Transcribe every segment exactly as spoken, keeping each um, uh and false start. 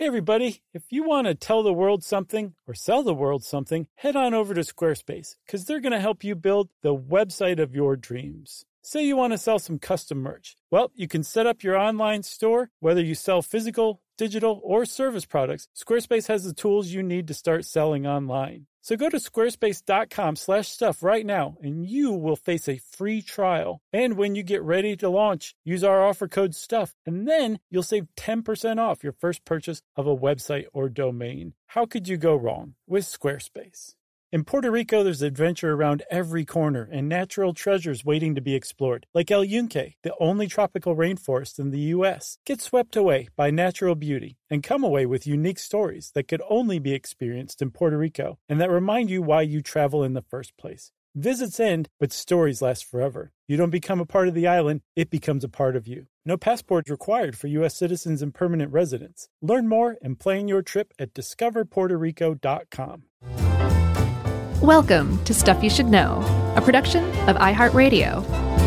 Hey everybody, if you want to tell the world something or sell the world something, head on over to Squarespace because they're going to help you build the website of your dreams. Say you want to sell some custom merch. Well, you can set up your online store, whether you sell physical, digital, or service products. Squarespace has the tools you need to start selling online. So go to squarespace.com slash stuff right now, and you will face a free trial. And when you get ready to launch, use our offer code STUFF, and then you'll save ten percent off your first purchase of a website or domain. How could you go wrong with Squarespace? In Puerto Rico, there's adventure around every corner and natural treasures waiting to be explored, like El Yunque, the only tropical rainforest in the U S. Get swept away by natural beauty and come away with unique stories that could only be experienced in Puerto Rico and that remind you why you travel in the first place. Visits end, but stories last forever. You don't become a part of the island, it becomes a part of you. No passport required for U S citizens and permanent residents. Learn more and plan your trip at discover puerto rico dot com. Welcome to Stuff You Should Know, a production of iHeartRadio.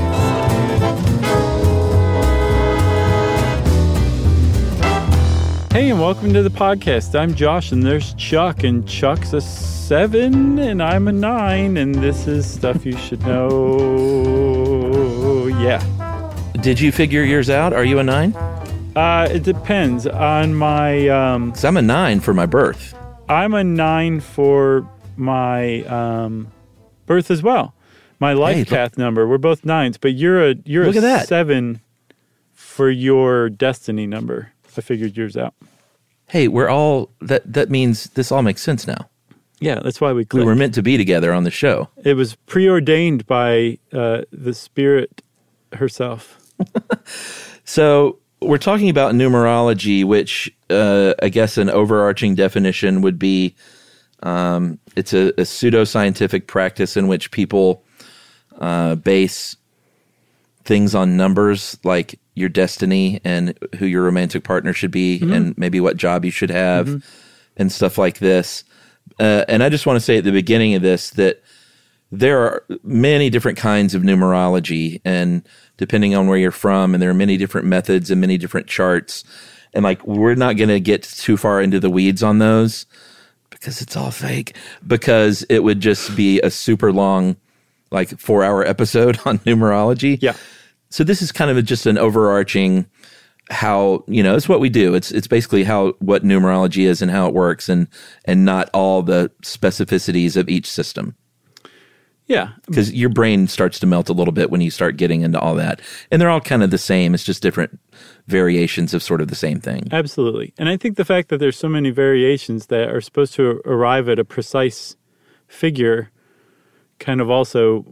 Hey, and welcome to the podcast. I'm Josh, and there's Chuck, and Chuck's a seven, and I'm a nine, and this is Stuff You Should Know. Yeah. Did you figure yours out? Are you a nine? Uh, it depends on my... Um, 'Cause I'm a nine for my birth. I'm a nine for my um, birth as well. My life Hey, path number. We're both nines, but you're a you're Look a at that. seven for your destiny number. I figured yours out. Hey, we're all, that that means this all makes sense now. Yeah, that's why we We clicked. were meant to be together on the show. It was preordained by uh, the spirit herself. So we're talking about numerology, which uh, I guess an overarching definition would be um, it's a, a pseudoscientific practice in which people uh, base things on numbers like your destiny and who your romantic partner should be mm-hmm. and maybe what job you should have mm-hmm. and stuff like this. Uh, and I just want to say at the beginning of this that there are many different kinds of numerology, and depending on where you're from, and there are many different methods and many different charts. And like, we're not going to get too far into the weeds on those because it's all fake, because it would just be a super long, like four hour episode on numerology. Yeah. So this is kind of a, just an overarching how, you know, it's what we do. It's it's basically how what numerology is and how it works, and and not all the specificities of each system. Yeah. Because your brain starts to melt a little bit when you start getting into all that. And they're all kind of the same. It's just different variations of sort of the same thing. Absolutely. And I think the fact that there's so many variations that are supposed to arrive at a precise figure kind of also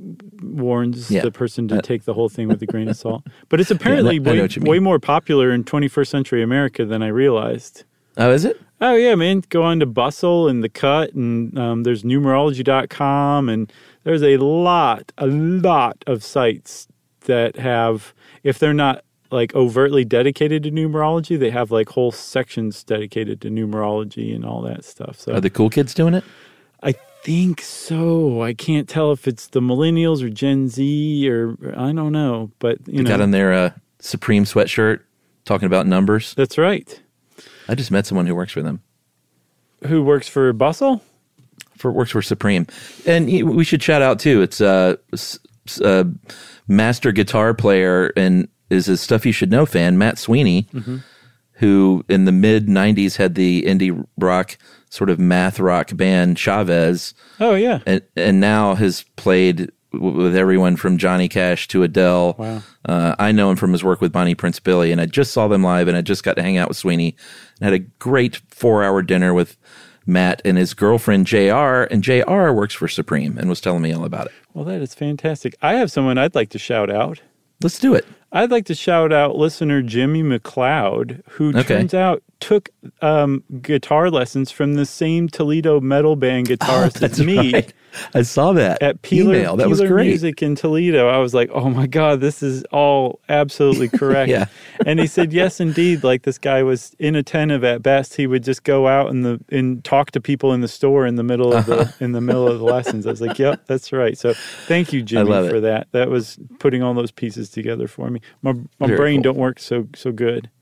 warns yeah. the person to uh, take the whole thing with a grain of salt. But it's apparently yeah, way, way more popular in twenty-first century America than I realized. Oh, is it? Oh, yeah, man. Go on to Bustle and The Cut, and um, there's numerology dot com, and there's a lot, a lot of sites that have, if they're not like overtly dedicated to numerology, they have like whole sections dedicated to numerology and all that stuff. So are the cool kids doing it? I think so. I can't tell if it's the millennials or Gen Z or, or I don't know, but you they know. got on their uh, Supreme sweatshirt talking about numbers. That's right. I just met someone who works for them. Who works for Bustle? For works for Supreme, and he, we should shout out too. It's a uh, uh, master guitar player and is a Stuff You Should Know fan, Matt Sweeney, mm-hmm. who in the mid nineties had the indie rock sort of math rock band Chavez. Oh yeah, and and now has played with everyone from Johnny Cash to Adele. Wow. Uh, I know him from his work with Bonnie Prince Billy, and I just saw them live, and I just got to hang out with Sweeney and had a great four-hour dinner with Matt and his girlfriend, J R, and J R works for Supreme and was telling me all about it. Well, that is fantastic. I have someone I'd like to shout out. Let's do it. I'd like to shout out listener Jimmy McLeod, who okay. turns out took um, guitar lessons from the same Toledo metal band guitarist oh, as me. Right. I saw that at Peeler, email. That Peeler was great. Music in Toledo. I was like, oh my God, this is all absolutely correct. yeah. And he said, yes, indeed. Like this guy was inattentive at best. He would just go out in the and talk to people in the store in the middle of the in the middle of the lessons. I was like, yep, that's right. So thank you, Jimmy, for it. that. That was putting all those pieces together for me. My my Very brain cool. don't work so so good.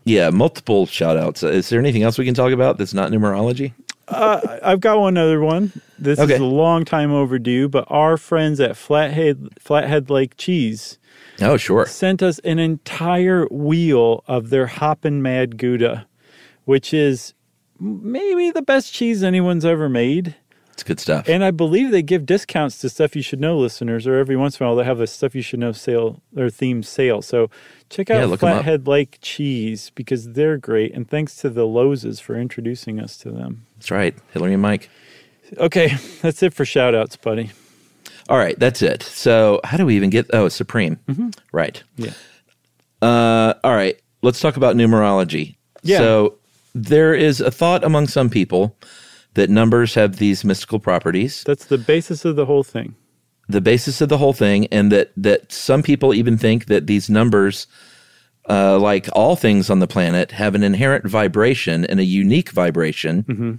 Yeah, multiple shout outs. Is there anything else we can talk about that's not numerology? Uh, I've got one other one. This Okay. is a long time overdue, but our friends at Flathead, Flathead Lake Cheese Oh, sure. sent us an entire wheel of their Hoppin' Mad Gouda, which is maybe the best cheese anyone's ever made. It's good stuff. And I believe they give discounts to Stuff You Should Know listeners, or every once in a while they have a Stuff You Should Know sale or themed sale. So check Yeah, out look 'em up. Flathead Lake Cheese because they're great. And thanks to the Lozes for introducing us to them. That's right. Hillary and Mike. Okay, that's it for shout outs, buddy. All right, that's it. So how do we even get... Oh, Supreme. Right. Yeah. Uh, all right, let's talk about numerology. Yeah. So there is a thought among some people that numbers have these mystical properties, That's the basis of the whole thing. the basis of the whole thing, and that, that some people even think that these numbers, uh, like all things on the planet, have an inherent vibration and a unique vibration. Mm-hmm.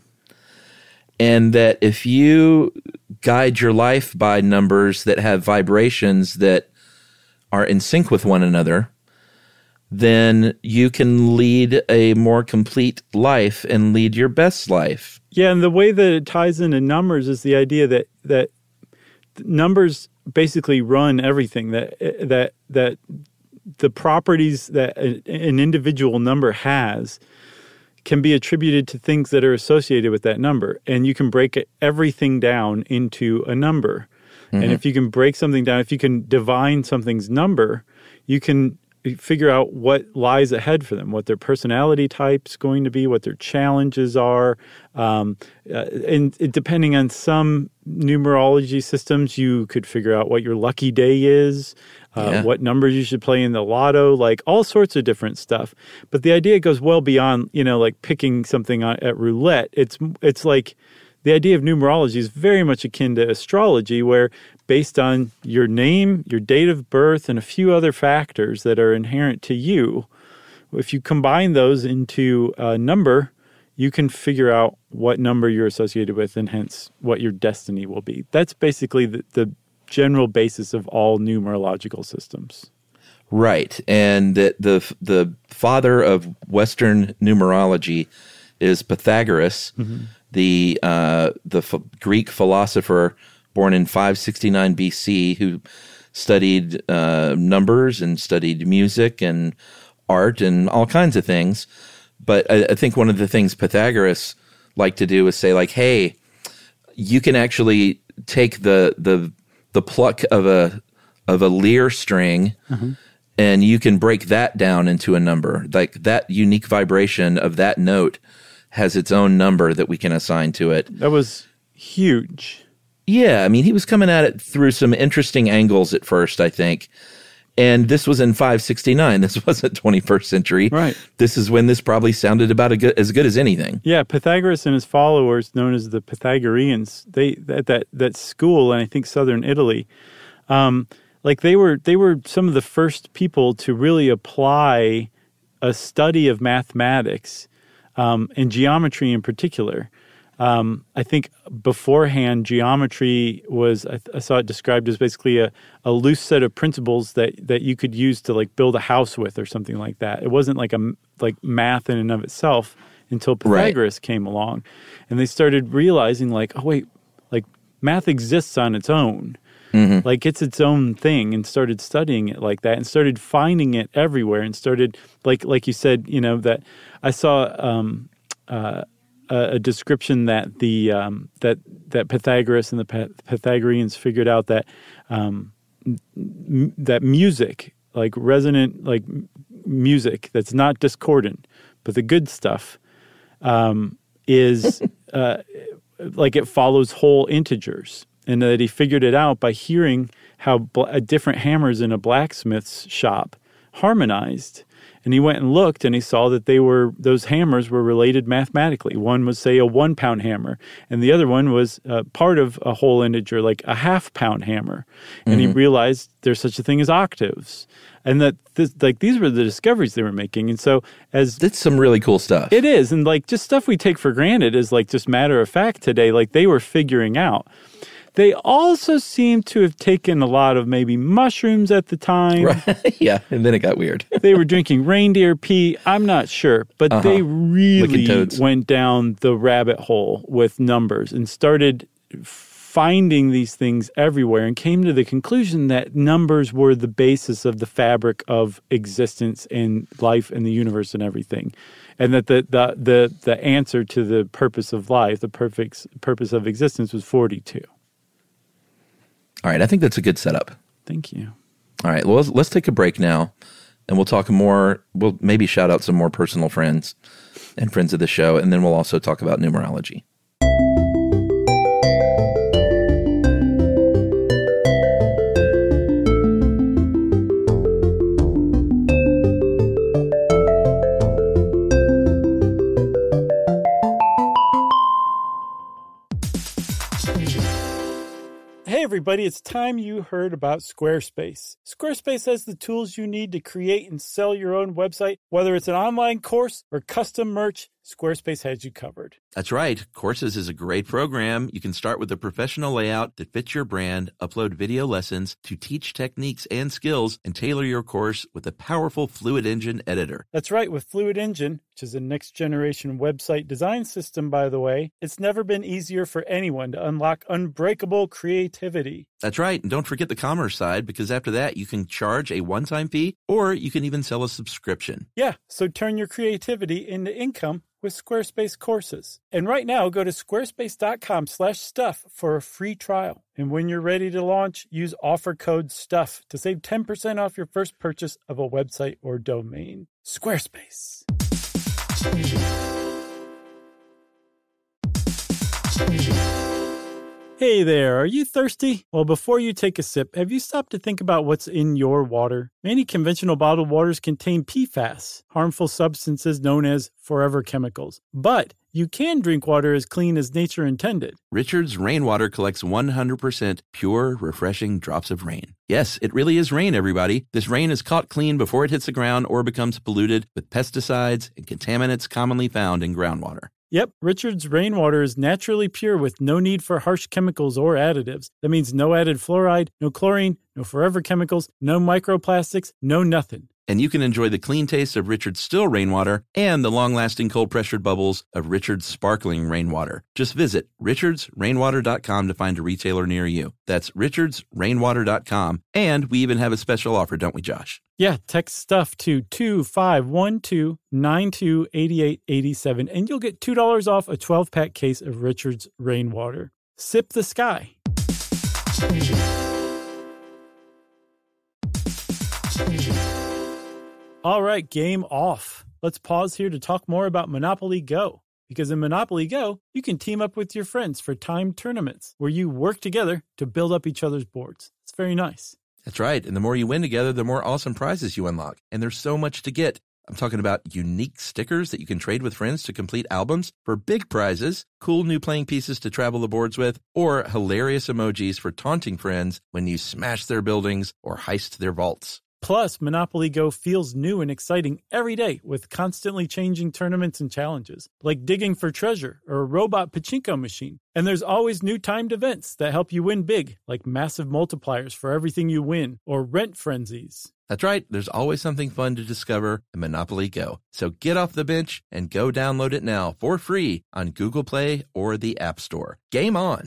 And that if you guide your life by numbers that have vibrations that are in sync with one another, then you can lead a more complete life and lead your best life. Yeah, and the way that it ties into numbers is the idea that that numbers basically run everything. That that that the properties that an individual number has can be attributed to things that are associated with that number, and you can break everything down into a number. Mm-hmm. And if you can break something down, if you can divine something's number, you can figure out what lies ahead for them, what their personality type's going to be, what their challenges are. Um, uh, and it, depending on some numerology systems, you could figure out what your lucky day is, uh, Yeah. what numbers you should play in the lotto, like all sorts of different stuff. But the idea goes well beyond, you know, like picking something on, at roulette. It's it's like the idea of numerology is very much akin to astrology, where based on your name, your date of birth, and a few other factors that are inherent to you, if you combine those into a number, you can figure out what number you're associated with and hence what your destiny will be. That's basically the, the general basis of all numerological systems. Right. And that the the father of Western numerology is Pythagoras, mm-hmm. the uh, the f- Greek philosopher born in five sixty-nine B C, who studied uh, numbers and studied music and art and all kinds of things. But I, I think one of the things Pythagoras liked to do was say, like, hey, you can actually take the the the pluck of a of a lyre string, mm-hmm. and you can break that down into a number. Like that unique vibration of that note has its own number that we can assign to it. That was huge. Yeah, I mean, he was coming at it through some interesting angles at first, I think. And this was in five sixty-nine. This wasn't twenty-first century. Right. This is when this probably sounded about a good, as good as anything. Yeah, Pythagoras and his followers, known as the Pythagoreans, they at that that school in I think southern Italy, um, like they were they were some of the first people to really apply a study of mathematics um, and geometry in particular. Um, I think beforehand, geometry was, I, I saw it described as basically a, a loose set of principles that, that you could use to like build a house with or something like that. It wasn't like a, like math in and of itself until Pythagoras right. came along. And they started realizing like, oh wait, like math exists on its own. Mm-hmm. Like it's its own thing, and started studying it like that and started finding it everywhere and started, like, like you said, you know, that I saw, um, uh, a description that the um, that that Pythagoras and the Pythagoreans figured out that um, m- that music, like resonant, like music that's not discordant, but the good stuff, um, is uh, like it follows whole integers, and that he figured it out by hearing how bl- different hammers in a blacksmith's shop harmonized. And he went and looked, and he saw that they were those hammers were related mathematically. One was, say, a one-pound hammer, and the other one was uh, part of a whole integer, like a half-pound hammer. And mm-hmm. he realized there's such a thing as octaves, and that this, like these were the discoveries they were making. And so, as that's some really cool stuff. It is, and like just stuff we take for granted is like just matter of fact today. Like they were figuring out. They also seem to have taken a lot of maybe mushrooms at the time. Right. Yeah, and then it got weird. They were drinking reindeer pee. I'm not sure, but uh-huh. they really went down the rabbit hole with numbers and started finding these things everywhere and came to the conclusion that numbers were the basis of the fabric of existence and life and the universe and everything. And that the the the, the answer to the purpose of life, the perfect purpose of existence was forty-two. All right, I think that's a good setup. Thank you. All right, well, let's, let's take a break now, and we'll talk more. We'll maybe shout out some more personal friends and friends of the show, and then we'll also talk about numerology. Hey everybody, it's time you heard about Squarespace. Squarespace has the tools you need to create and sell your own website. Whether it's an online course or custom merch, Squarespace has you covered. That's right. Courses is a great program. You can start with a professional layout that fits your brand, upload video lessons to teach techniques and skills, and tailor your course with a powerful Fluid Engine editor. That's right. With Fluid Engine, which is a next-generation website design system, by the way, it's never been easier for anyone to unlock unbreakable creativity. That's right. And don't forget the commerce side, because after that, you can charge a one-time fee, or you can even sell a subscription. Yeah, so turn your creativity into income with Squarespace courses. And right now, go to squarespace.com slash stuff for a free trial. And when you're ready to launch, use offer code STUFF to save ten percent off your first purchase of a website or domain. Squarespace. Hey there, are you thirsty? Well, before you take a sip, have you stopped to think about what's in your water? Many conventional bottled waters contain P FAS, harmful substances known as forever chemicals. But you can drink water as clean as nature intended. Richard's Rainwater collects one hundred percent pure, refreshing drops of rain. Yes, it really is rain, everybody. This rain is caught clean before it hits the ground or becomes polluted with pesticides and contaminants commonly found in groundwater. Yep, Richard's Rainwater is naturally pure with no need for harsh chemicals or additives. That means no added fluoride, no chlorine, no forever chemicals, no microplastics, no nothing. And you can enjoy the clean taste of Richard's still rainwater and the long-lasting cold-pressured bubbles of Richard's sparkling rainwater. Just visit richards rainwater dot com to find a retailer near you. That's richards rainwater dot com. And we even have a special offer, don't we, Josh? Yeah, text STUFF to two five one two nine two eight eight eight seven, and you'll get two dollars off a twelve-pack case of Richard's Rainwater. Sip the sky. All right, game off. Let's pause here to talk more about Monopoly Go. Because in Monopoly Go, you can team up with your friends for timed tournaments where you work together to build up each other's boards. It's very nice. That's right. And the more you win together, the more awesome prizes you unlock. And there's so much to get. I'm talking about unique stickers that you can trade with friends to complete albums for big prizes, cool new playing pieces to travel the boards with, or hilarious emojis for taunting friends when you smash their buildings or heist their vaults. Plus, Monopoly Go feels new and exciting every day with constantly changing tournaments and challenges, like digging for treasure or a robot pachinko machine. And there's always new timed events that help you win big, like massive multipliers for everything you win or rent frenzies. That's right. There's always something fun to discover in Monopoly Go. So get off the bench and go download it now for free on Google Play or the App Store. Game on!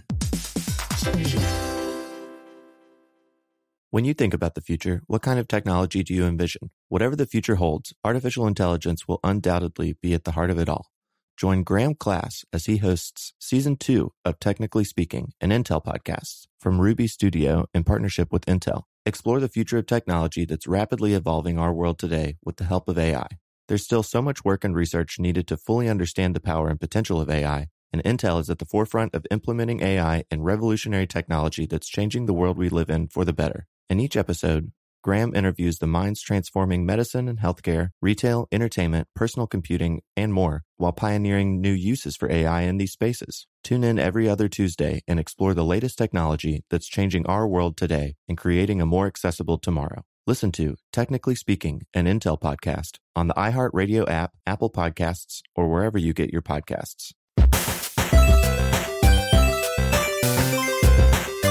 When you think about the future, what kind of technology do you envision? Whatever the future holds, artificial intelligence will undoubtedly be at the heart of it all. Join Graham Class as he hosts Season two of Technically Speaking, an Intel podcast from Ruby Studio in partnership with Intel. Explore the future of technology that's rapidly evolving our world today with the help of A I. There's still so much work and research needed to fully understand the power and potential of A I, and Intel is at the forefront of implementing A I and revolutionary technology that's changing the world we live in for the better. In each episode, Graham interviews the minds transforming medicine and healthcare, retail, entertainment, personal computing, and more, while pioneering new uses for A I in these spaces. Tune in every other Tuesday and explore the latest technology that's changing our world today and creating a more accessible tomorrow. Listen to Technically Speaking, an Intel podcast on the iHeartRadio app, Apple Podcasts, or wherever you get your podcasts.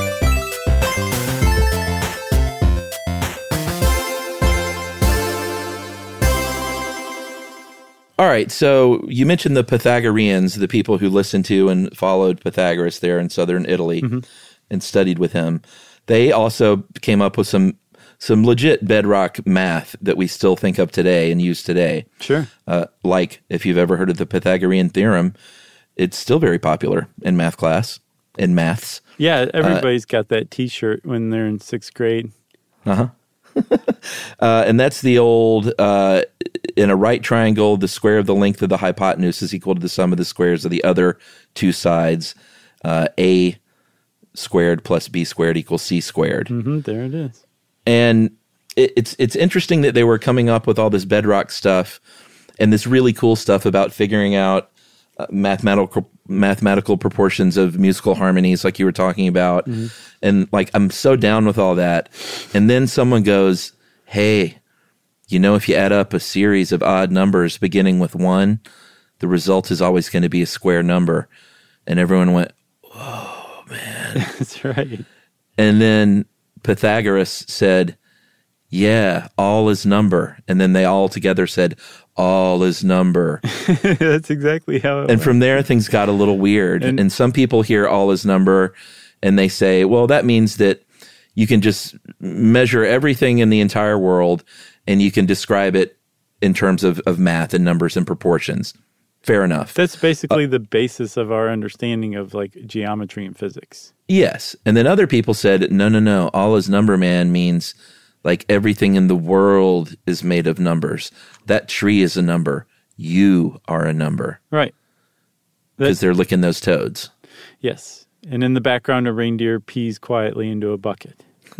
All right, so you mentioned the Pythagoreans, the people who listened to and followed Pythagoras there in southern Italy mm-hmm. and studied with him. They also came up with some some legit bedrock math that we still think of today and use today. Sure. Uh, like, if you've ever heard of the Pythagorean theorem, it's still very popular in math class, in maths. Yeah, everybody's uh, got that T-shirt when they're in sixth grade. Uh-huh. uh, and that's the old, uh, in a right triangle, the square of the length of the hypotenuse is equal to the sum of the squares of the other two sides. Uh, A squared plus B squared equals C squared. Mm-hmm, there it is. And it, it's it's interesting that they were coming up with all this bedrock stuff and this really cool stuff about figuring out uh, mathematical mathematical proportions of musical harmonies, like you were talking about. Mm-hmm. And like, I'm so down with all that. And then someone goes, hey, you know, if you add up a series of odd numbers beginning with one, the result is always going to be a square number. And everyone went, oh, man. That's right. And then Pythagoras said, yeah, all is number. And then they all together said, all is number. That's exactly how it And went. from there, things got a little weird. And, and some people hear all is number, and they say, well, that means that you can just measure everything in the entire world, and you can describe it in terms of, of math and numbers and proportions. Fair enough. That's basically uh, the basis of our understanding of like geometry and physics. Yes. And then other people said, no, no, no, all is number, man, means like everything in the world is made of numbers. That tree is a number. You are a number. Right. Because they're licking those toads. Yes. And in the background, a reindeer pees quietly into a bucket.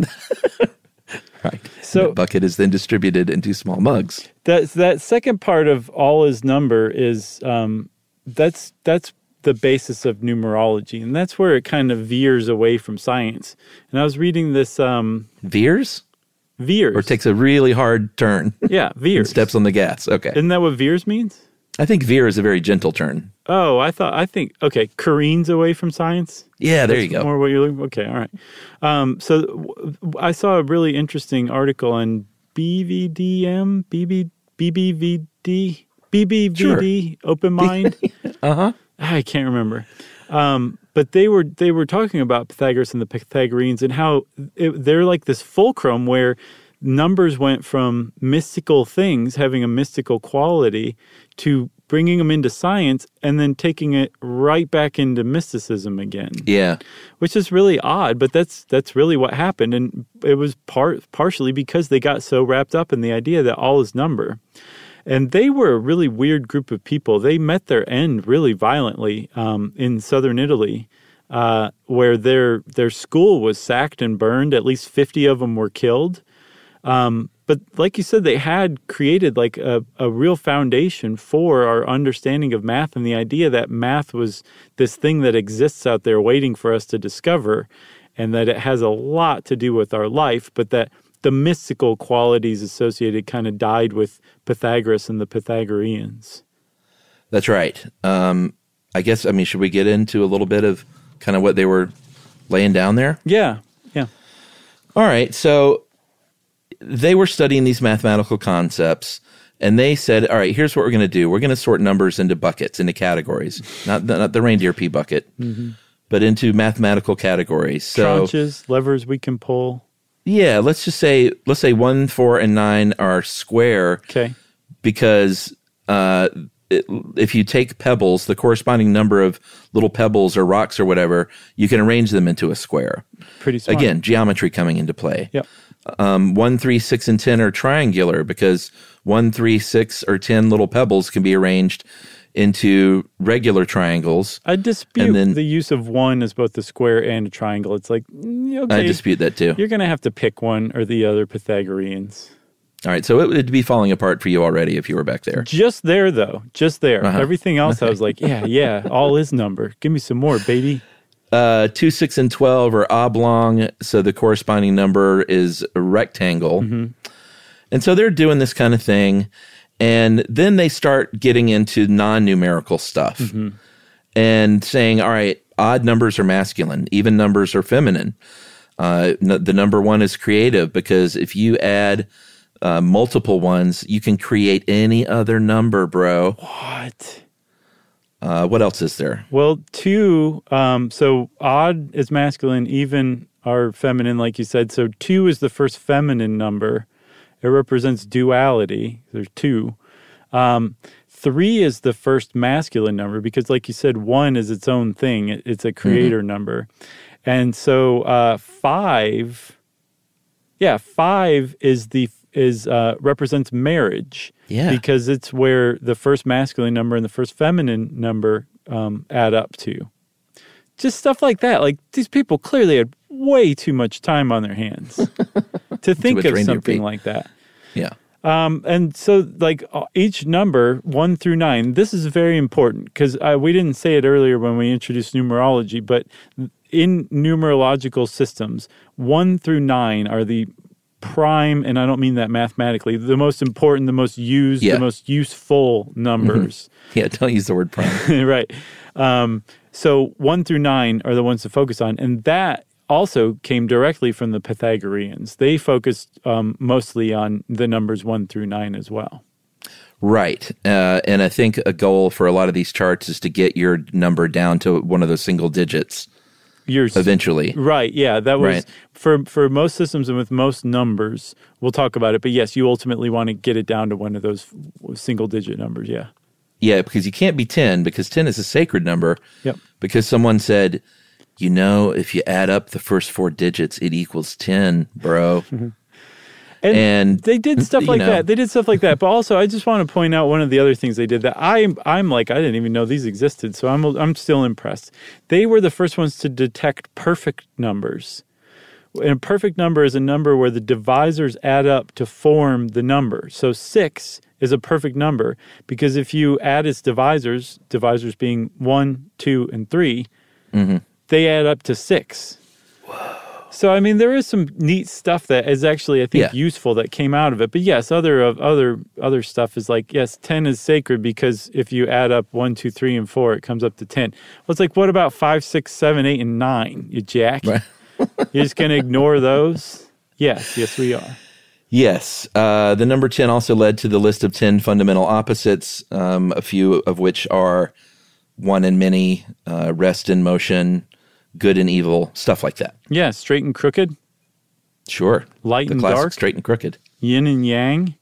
Right. So the bucket is then distributed into small mugs. That that second part of all is number is um, that's that's the basis of numerology, and that's where it kind of veers away from science. And I was reading this um, veers, veers, or takes a really hard turn. Yeah, veers. And steps on the gas. Okay, isn't that what veers means? I think veer is a very gentle turn. Oh, I thought, I think, okay, careens away from science? Yeah, there That's you go. More what you're looking, okay, all right. Um, so w- I saw a really interesting article on B V D M, B B, B B V D, B B V D, sure. Open Mind. uh-huh. I can't remember. Um, but they were they were talking about Pythagoras and the Pythagoreans and how it, they're like this fulcrum where numbers went from mystical things having a mystical quality to bringing them into science and then taking it right back into mysticism again. Yeah. Which is really odd, but that's that's really what happened. And it was part partially because they got so wrapped up in the idea that all is number. And they were a really weird group of people. They met their end really violently um, in southern Italy, uh, where their their school was sacked and burned. At least fifty of them were killed. Um, but like you said, they had created like a, a real foundation for our understanding of math and the idea that math was this thing that exists out there waiting for us to discover, and that it has a lot to do with our life, but that the mystical qualities associated kind of died with Pythagoras and the Pythagoreans. That's right. Um, I guess, I mean, should we get into a little bit of kind of what they were laying down there? Yeah, yeah. All right, so they were studying these mathematical concepts, and they said, all right, here's what we're going to do. We're going to sort numbers into buckets, into categories, not the, not the reindeer pee bucket, mm-hmm. but into mathematical categories. So, tranches, levers we can pull. Yeah, let's just say, let's say one, four, and nine are square. Okay. Because uh, it, if you take pebbles, the corresponding number of little pebbles or rocks or whatever, you can arrange them into a square. Pretty smart. Again, geometry coming into play. Yep. Um, one, three, six, and ten are triangular because one, three, six, or ten little pebbles can be arranged into regular triangles. I dispute then, the use of one as both a square and a triangle. It's like, okay, I dispute that too. You're going to have to pick one or the other Pythagoreans. All right, so it would be falling apart for you already if you were back there. Just there, though. Just there. Uh-huh. Everything else, I was like, yeah, yeah, all is number. Give me some more, baby. Uh, two, six, and twelve are oblong, so the corresponding number is a rectangle. Mm-hmm. And so they're doing this kind of thing, and then they start getting into non-numerical stuff mm-hmm. and saying, all right, odd numbers are masculine, even numbers are feminine. Uh, n- the number one is creative because if you add uh, multiple ones, you can create any other number, bro. What? Uh, what else is there? Well, two, um, so odd is masculine, even are feminine, like you said. So two is the first feminine number. It represents duality. There's two. Um, three is the first masculine number because, like you said, one is its own thing. It, it's a creator mm-hmm. number. And so uh, five, yeah, five is the is uh, represents marriage. Yeah. Because it's where the first masculine number and the first feminine number um, add up to. Just stuff like that. Like, these people clearly had way too much time on their hands to think of something like that. Yeah. Um, and so, like, each number, one through nine, this is very important because uh, we didn't say it earlier when we introduced numerology, but in numerological systems, one through nine are the prime, and I don't mean that mathematically, the most important, the most used, yeah. the most useful numbers. Mm-hmm. Yeah, don't use the word prime. Right. Um, so one through nine are the ones to focus on, and that also came directly from the Pythagoreans. They focused um, mostly on the numbers one through nine as well. Right. Uh, and I think a goal for a lot of these charts is to get your number down to one of those single digits. Years. Eventually. Right, yeah. That was, right. for for most systems and with most numbers, we'll talk about it, but yes, you ultimately want to get it down to one of those single-digit numbers, yeah. Yeah, because you can't be ten, because ten is a sacred number. Yep. Because someone said, you know, if you add up the first four digits, it equals ten, bro. And, and they did stuff like know. that. They did stuff like that. But also, I just want to point out one of the other things they did that I'm I'm like, I didn't even know these existed. So I'm I'm still impressed. They were the first ones to detect perfect numbers. And a perfect number is a number where the divisors add up to form the number. So six is a perfect number because if you add its divisors, divisors being one, two, and three, mm-hmm. they add up to six. Whoa. So, I mean, there is some neat stuff that is actually, I think, yeah. useful that came out of it. But yes, other of other other stuff is like, yes, ten is sacred because if you add up one, two, three, and four, it comes up to ten. Well, it's like, what about five, six, seven, eight, and nine, you jack? Right. You're just going to ignore those? Yes, yes, we are. Yes. Uh, the number ten also led to the list of ten fundamental opposites, um, a few of which are one and many, uh, rest and motion, good and evil, stuff like that. Yeah, straight and crooked. Sure. Light the and classic dark. Straight and crooked. Yin and yang.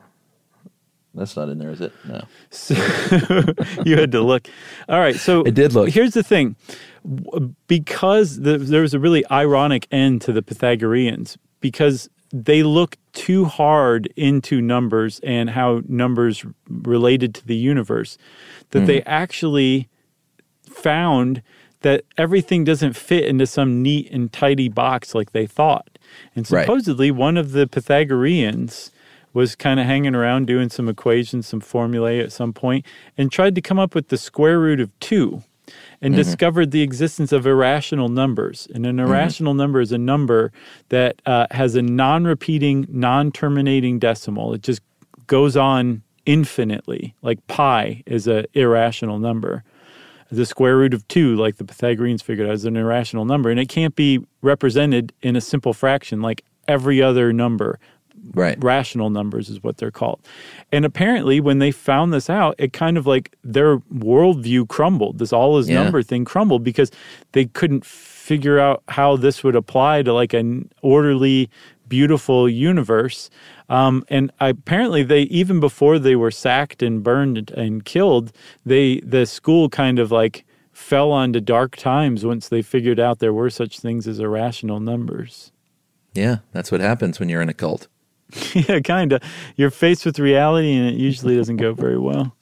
That's not in there, is it? No. So, you had to look. All right, so it did look. Here's the thing. Because the, there was a really ironic end to the Pythagoreans, because they looked too hard into numbers and how numbers related to the universe, that mm. they actually found that everything doesn't fit into some neat and tidy box like they thought. And supposedly right. one of the Pythagoreans was kind of hanging around doing some equations, some formulae at some point, and tried to come up with the square root of two and mm-hmm. discovered the existence of irrational numbers. And an irrational mm-hmm. number is a number that uh, has a non-repeating, non-terminating decimal. It just goes on infinitely, like pi is an irrational number. The square root of two, like the Pythagoreans figured out, is an irrational number, and it can't be represented in a simple fraction like every other number. Right. Rational numbers is what they're called. And apparently when they found this out, it kind of like their worldview crumbled. This all is yeah. number thing crumbled because they couldn't figure out how this would apply to like an orderly, beautiful universe. Um, and apparently they, even before they were sacked and burned and killed, they the school kind of like fell onto dark times once they figured out there were such things as irrational numbers. Yeah, that's what happens when you're in a cult. Yeah, kind of. You're faced with reality, and it usually doesn't go very well.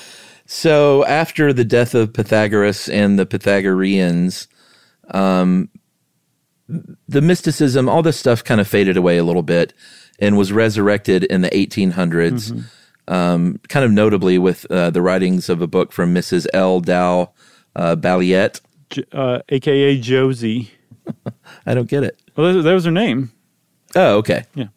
So after the death of Pythagoras and the Pythagoreans, um, the mysticism, all this stuff kind of faded away a little bit and was resurrected in the eighteen hundreds, mm-hmm. um, kind of notably with uh, the writings of a book from Missus L. Dow uh, Balliet. Uh, A K A Josie. I don't get it. Well, that was her name. Oh, okay. Yeah.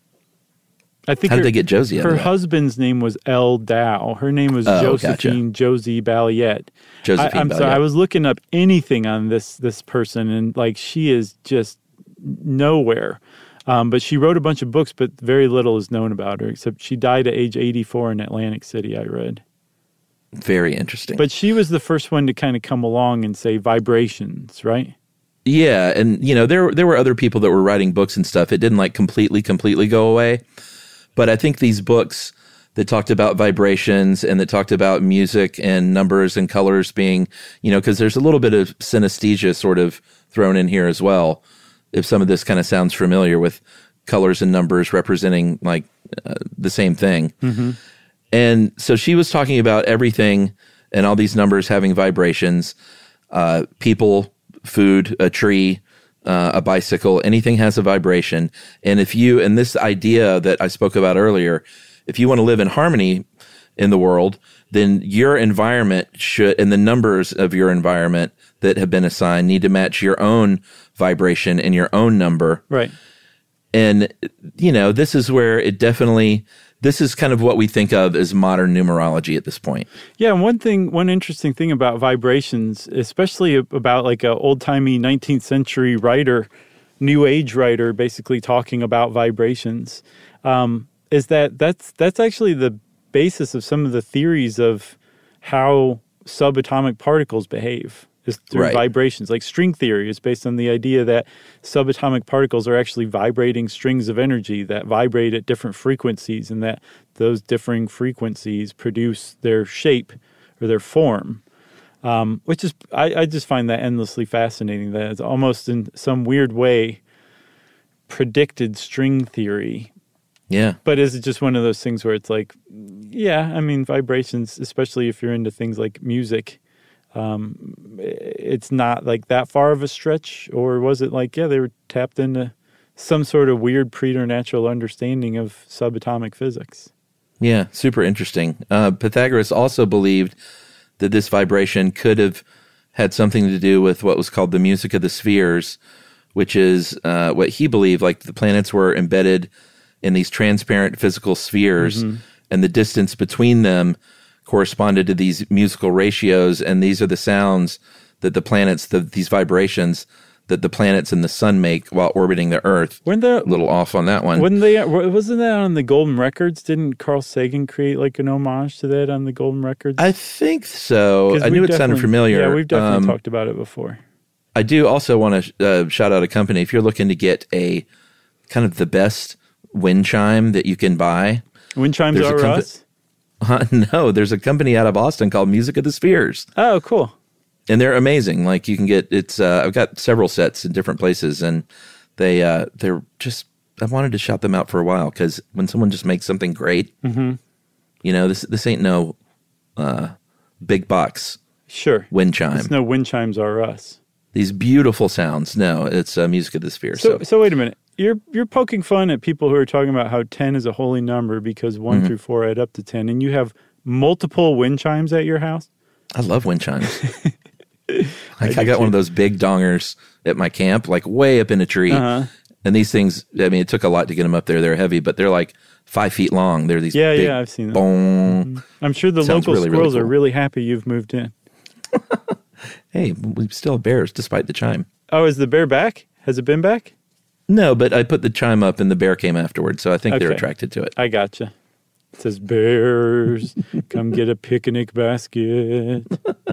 I think How her, did they get Josie? Her husband's name was L. Dow. Her name was oh, Josephine gotcha. Josie Balliet. Josephine I, I'm Balliet. sorry. I was looking up anything on this this person, and like she is just nowhere. Um, but she wrote a bunch of books, but very little is known about her, except she died at age eighty-four in Atlantic City, I read. Very interesting. But she was the first one to kind of come along and say vibrations, right? Yeah, and you know, there there were other people that were writing books and stuff. It didn't like completely, completely go away. But I think these books that talked about vibrations and that talked about music and numbers and colors being, you know, because there's a little bit of synesthesia sort of thrown in here as well. If some of this kind of sounds familiar with colors and numbers representing like uh, the same thing. Mm-hmm. And so she was talking about everything and all these numbers having vibrations, uh, people, food, a tree, uh, a bicycle, anything has a vibration. And if you, and this idea that I spoke about earlier, if you want to live in harmony in the world, then your environment should, and the numbers of your environment that have been assigned need to match your own vibration and your own number. Right. And, you know, this is where it definitely, this is kind of what we think of as modern numerology at this point. Yeah, and one thing, one interesting thing about vibrations, especially about like an old-timey nineteenth century writer, New Age writer, basically talking about vibrations, um, is that that's that's actually the basis of some of the theories of how subatomic particles behave. Is through right. vibrations. Like string theory is based on the idea that subatomic particles are actually vibrating strings of energy that vibrate at different frequencies, and that those differing frequencies produce their shape or their form, um, which is, I, I just find that endlessly fascinating, that it's almost in some weird way predicted string theory. Yeah. But is it just one of those things where it's like, yeah, I mean, vibrations, especially if you're into things like music, Um, it's not like that far of a stretch, or was it like, yeah, they were tapped into some sort of weird preternatural understanding of subatomic physics? Yeah, super interesting. Uh, Pythagoras also believed that this vibration could have had something to do with what was called the music of the spheres, which is uh, what he believed, like the planets were embedded in these transparent physical spheres, mm-hmm. and the distance between them corresponded to these musical ratios, and these are the sounds that the planets, the, these vibrations that the planets and the sun make while orbiting the Earth. Weren't there, a little off on that one. Wasn't they? Wasn't that on the Golden Records? Didn't Carl Sagan create like an homage to that on the Golden Records? I think so. I knew it sounded familiar. Yeah, we've definitely um, talked about it before. I do also want to uh, shout out a company. If you're looking to get a kind of the best wind chime that you can buy. Wind chimes are compa- us? Uh, no, there's a company out of Austin called Music of the Spheres. Oh, cool. And they're amazing. Like you can get, it's, uh, I've got several sets in different places, and they, uh, they're just, I wanted to shout them out for a while, because when someone just makes something great, mm-hmm. you know, this, this ain't no, uh, big box. Sure. Wind chime. It's no wind chimes are us. These beautiful sounds. No, it's uh, Music of the Spheres. So, so, so wait a minute. You're you're poking fun at people who are talking about how ten is a holy number because one mm-hmm. through four add up to ten, and you have multiple wind chimes at your house? I love wind chimes. I, I got one of those big dongers at my camp, like way up in a tree. Uh-huh. And these things, I mean, it took a lot to get them up there. They're heavy, but they're like five feet long. They're these yeah, big, yeah, I've seen them. Boom. Mm-hmm. I'm sure the Sounds local really, squirrels really cool. are really happy you've moved in. Hey, we still have bears despite the chime. Oh, is the bear back? Has it been back? No, but I put the chime up and the bear came afterwards, so I think okay. they're attracted to it. I gotcha. It says, bears, come get a picnic basket.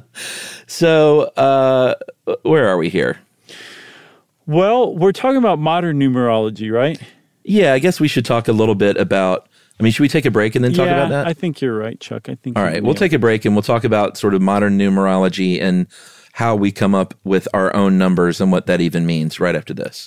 So, uh, where are we here? Well, we're talking about modern numerology, right? Yeah, I guess we should talk a little bit about, I mean, should we take a break and then talk yeah, about that? I think you're right, Chuck. I think. All right, we'll take a break and we'll talk about sort of modern numerology and how we come up with our own numbers and what that even means right after this.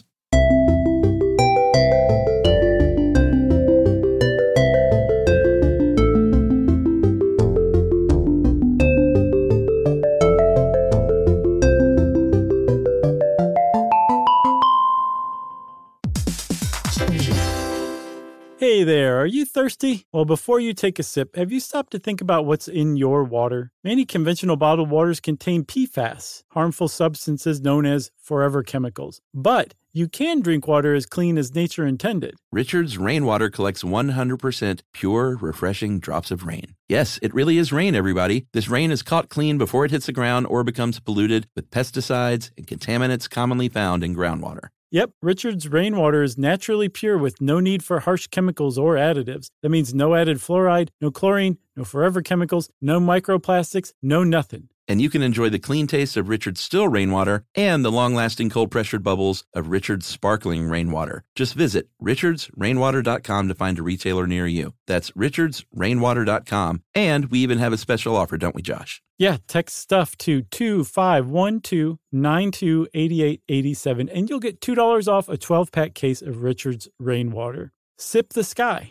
Hey there, are you thirsty? Well, before you take a sip, have you stopped to think about what's in your water? Many conventional bottled waters contain P FAS, harmful substances known as forever chemicals. But you can drink water as clean as nature intended. Richard's Rainwater collects one hundred percent pure, refreshing drops of rain. Yes, it really is rain, everybody. This rain is caught clean before it hits the ground or becomes polluted with pesticides and contaminants commonly found in groundwater. Yep, Richard's rainwater is naturally pure with no need for harsh chemicals or additives. That means no added fluoride, no chlorine, no forever chemicals, no microplastics, no nothing. And you can enjoy the clean taste of Richard's still rainwater and the long-lasting cold-pressured bubbles of Richard's sparkling rainwater. Just visit richards rainwater dot com to find a retailer near you. That's richards rainwater dot com. And we even have a special offer, don't we, Josh? Yeah, text stuff to two five one two nine two eight eight eight seven, and you'll get two dollars off a twelve-pack case of Richard's rainwater. Sip the sky.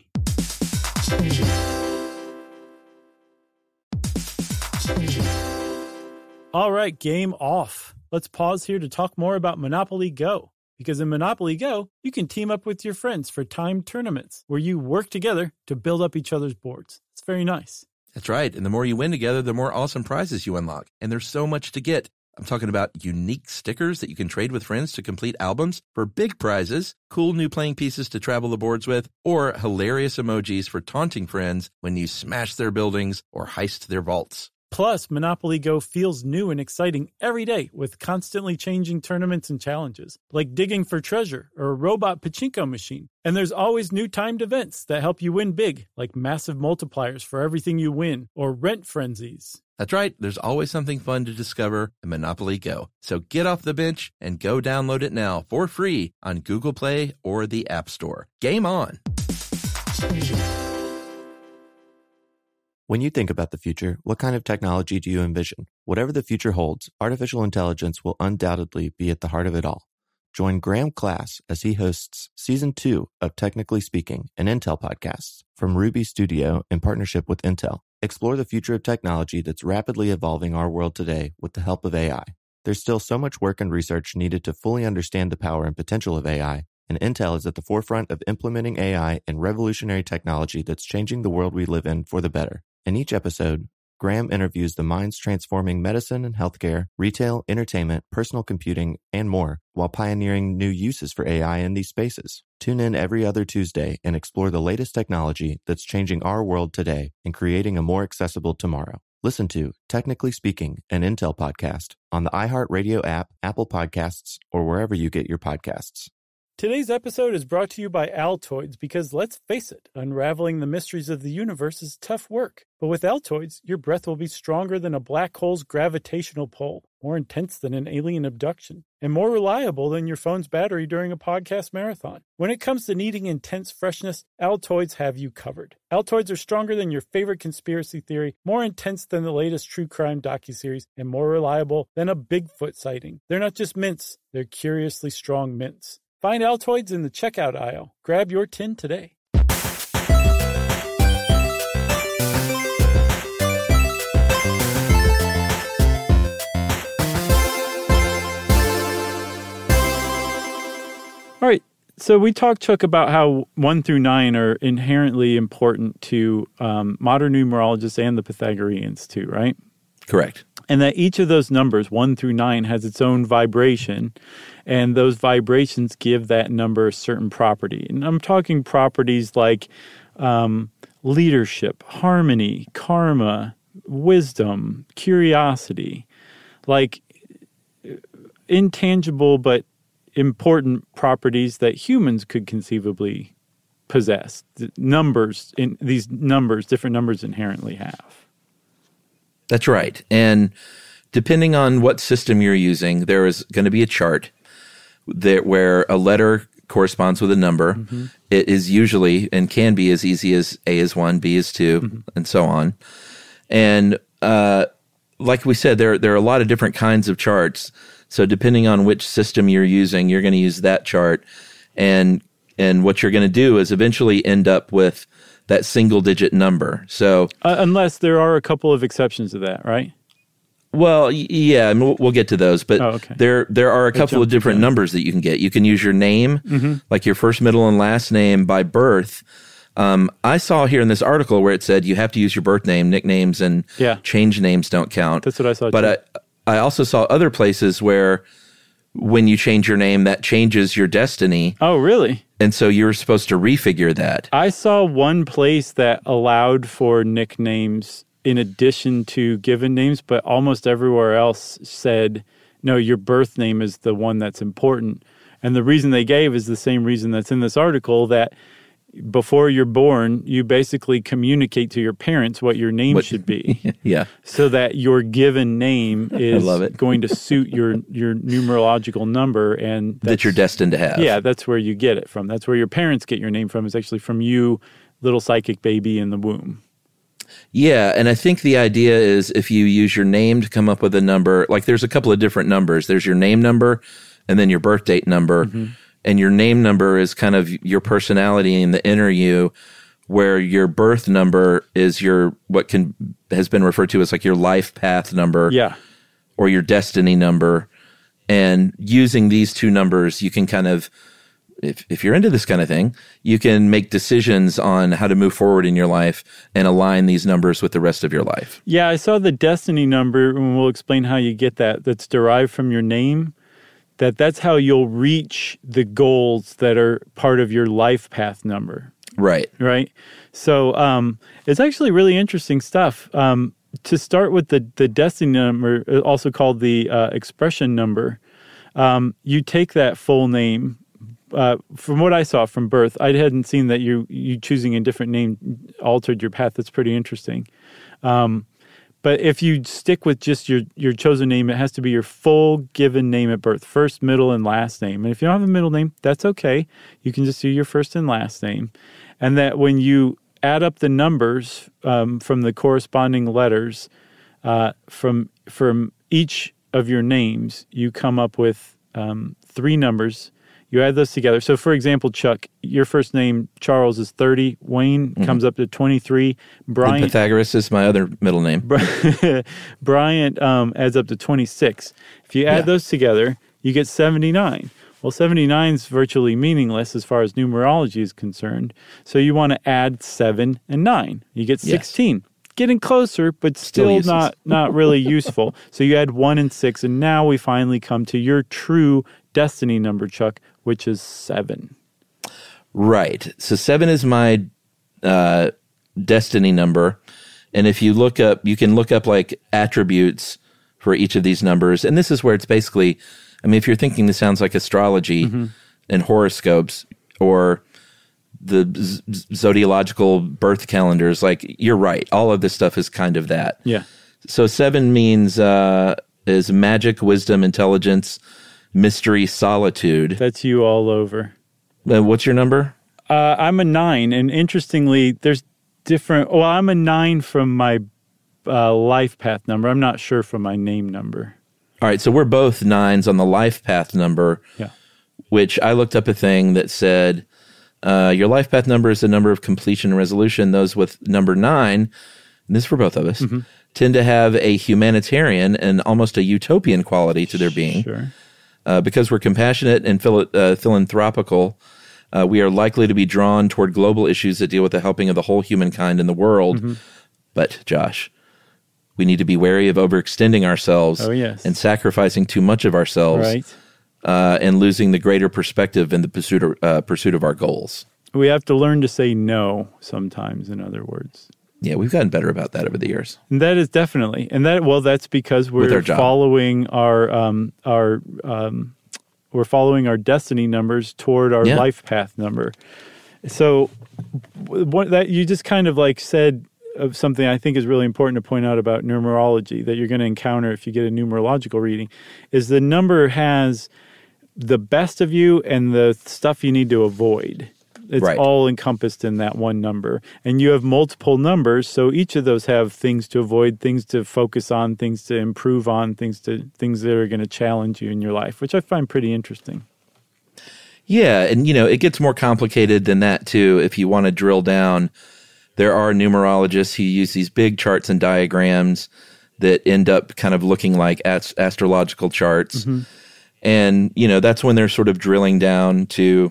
All right, game off. Let's pause here to talk more about Monopoly Go. Because in Monopoly Go, you can team up with your friends for timed tournaments where you work together to build up each other's boards. It's very nice. That's right. And the more you win together, the more awesome prizes you unlock. And there's so much to get. I'm talking about unique stickers that you can trade with friends to complete albums for big prizes, cool new playing pieces to travel the boards with, or hilarious emojis for taunting friends when you smash their buildings or heist their vaults. Plus, Monopoly Go feels new and exciting every day with constantly changing tournaments and challenges, like digging for treasure or a robot pachinko machine. And there's always new timed events that help you win big, like massive multipliers for everything you win or rent frenzies. That's right. There's always something fun to discover in Monopoly Go. So get off the bench and go download it now for free on Google Play or the App Store. Game on! When you think about the future, what kind of technology do you envision? Whatever the future holds, artificial intelligence will undoubtedly be at the heart of it all. Join Graham Class as he hosts Season two of Technically Speaking, an Intel podcast from Ruby Studio in partnership with Intel. Explore the future of technology that's rapidly evolving our world today with the help of A I. There's still so much work and research needed to fully understand the power and potential of A I, and Intel is at the forefront of implementing A I and revolutionary technology that's changing the world we live in for the better. In each episode, Graham interviews the minds transforming medicine and healthcare, retail, entertainment, personal computing, and more, while pioneering new uses for A I in these spaces. Tune in every other Tuesday and explore the latest technology that's changing our world today and creating a more accessible tomorrow. Listen to Technically Speaking, an Intel podcast on the iHeartRadio app, Apple Podcasts, or wherever you get your podcasts. Today's episode is brought to you by Altoids because, let's face it, unraveling the mysteries of the universe is tough work. But with Altoids, your breath will be stronger than a black hole's gravitational pull, more intense than an alien abduction, and more reliable than your phone's battery during a podcast marathon. When it comes to needing intense freshness, Altoids have you covered. Altoids are stronger than your favorite conspiracy theory, more intense than the latest true crime docuseries, and more reliable than a Bigfoot sighting. They're not just mints, they're curiously strong mints. Find Altoids in the checkout aisle. Grab your tin today. All right. So we talked, Chuck, about how one through nine are inherently important to um, modern numerologists and the Pythagoreans too, right? Correct. And that each of those numbers, one through nine, has its own vibration, and those vibrations give that number a certain property. And I'm talking properties like um, leadership, harmony, karma, wisdom, curiosity, like intangible but important properties that humans could conceivably possess. The numbers, in these numbers, different numbers inherently have. That's right. And depending on what system you're using, there is going to be a chart that where a letter corresponds with a number. Mm-hmm. It is usually and can be as easy as A is one, B is two, mm-hmm. and so on. And uh, like we said, there, there are a lot of different kinds of charts. So depending on which system you're using, you're going to use that chart. And and what you're going to do is eventually end up with that single digit number. So uh, unless there are a couple of exceptions to that, right? Well, yeah, and we'll, we'll get to those, but oh, okay. there there are a couple of different numbers that you can get. You can use your name, mm-hmm. like your first, middle, and last name by birth. Um, I saw here in this article where it said you have to use your birth name, nicknames, and yeah. change names don't count. That's what I saw. But too. I I also saw other places where when you change your name, that changes your destiny. Oh, really? And so you're supposed to refigure that. I saw one place that allowed for nicknames in addition to given names, but almost everywhere else said, no, your birth name is the one that's important. And the reason they gave is the same reason that's in this article, that before you're born, you basically communicate to your parents what your name What- should be. Yeah. So that your given name is love it. going to suit your, your numerological number. And That you're that's- destined to have. Yeah, that's where you get it from. That's where your parents get your name from. It's actually from you, little psychic baby in the womb. Yeah, and I think the idea is if you use your name to come up with a number, like there's a couple of different numbers. There's your name number and then your birth date number. Mm-hmm. And your name number is kind of your personality in the inner you, where your birth number is your what can has been referred to as like your life path number Yeah. or your destiny number. And using these two numbers, you can kind of If, if you're into this kind of thing, you can make decisions on how to move forward in your life and align these numbers with the rest of your life. Yeah, I saw the destiny number, and we'll explain how you get that. That's derived from your name. That that's how you'll reach the goals that are part of your life path number, Right. right? So um, it's actually really interesting stuff. Um, to start with the, the destiny number, also called the uh, expression number, um, you take that full name. Uh, from what I saw from birth, I hadn't seen that you you choosing a different name altered your path. That's pretty interesting. Um, but if you stick with just your, your chosen name, it has to be your full given name at birth, first, middle, and last name. And if you don't have a middle name, that's okay. You can just do your first and last name. And that when you add up the numbers um, from the corresponding letters uh, from from each of your names, you come up with um, three numbers. You add those together. So, for example, Chuck, your first name, Charles, is thirty. Wayne mm-hmm. comes up to twenty-three. Bryant, and Pythagoras is my other middle name. Bryant um, adds up to twenty-six. If you add Yeah. those together, you get seventy-nine. Well, seventy-nine is virtually meaningless as far as numerology is concerned. So you want to add seven and nine. You get sixteen. Yes. Getting closer, but still, still not, not really useful. So you add one and six, and now we finally come to your true destiny number, Chuck, which is seven. Right. So seven is my uh, destiny number. And if you look up, you can look up like attributes for each of these numbers. And this is where it's basically, I mean, if you're thinking this sounds like astrology mm-hmm. and horoscopes or the z- zodiological birth calendars, like you're right. All of this stuff is kind of that. Yeah. So seven means uh, is magic, wisdom, intelligence, mystery, solitude. That's you all over. Uh, what's your number? Uh, I'm a nine, and interestingly, there's different. Well, I'm a nine from my uh, life path number. I'm not sure from my name number. All right, so we're both nines on the life path number. Yeah. Which I looked up a thing that said uh, your life path number is the number of completion and resolution. Those with number nine, and this is for both of us, mm-hmm. tend to have a humanitarian and almost a utopian quality to their being. Sure. Uh, because we're compassionate and phil- uh, philanthropical, uh, we are likely to be drawn toward global issues that deal with the helping of the whole humankind in the world. Mm-hmm. But, Josh, we need to be wary of overextending ourselves oh, yes. and sacrificing too much of ourselves right. uh, and losing the greater perspective in the pursuit of, uh, pursuit of our goals. We have to learn to say no sometimes, in other words. Yeah, we've gotten better about that over the years. And that is definitely, and that well, that's because we're our following our um, our um, we're following our destiny numbers toward our yeah. life path number. So, what that you just kind of like said of something I think is really important to point out about numerology that you're going to encounter if you get a numerological reading is the number has the best of you and the stuff you need to avoid. It's right. all encompassed in that one number. And you have multiple numbers, so each of those have things to avoid, things to focus on, things to improve on, things to things that are going to challenge you in your life, which I find pretty interesting. Yeah, and you know, it gets more complicated than that too. If you want to drill down, there are numerologists who use these big charts and diagrams that end up kind of looking like ast- astrological charts. Mm-hmm. And, you know, that's when they're sort of drilling down to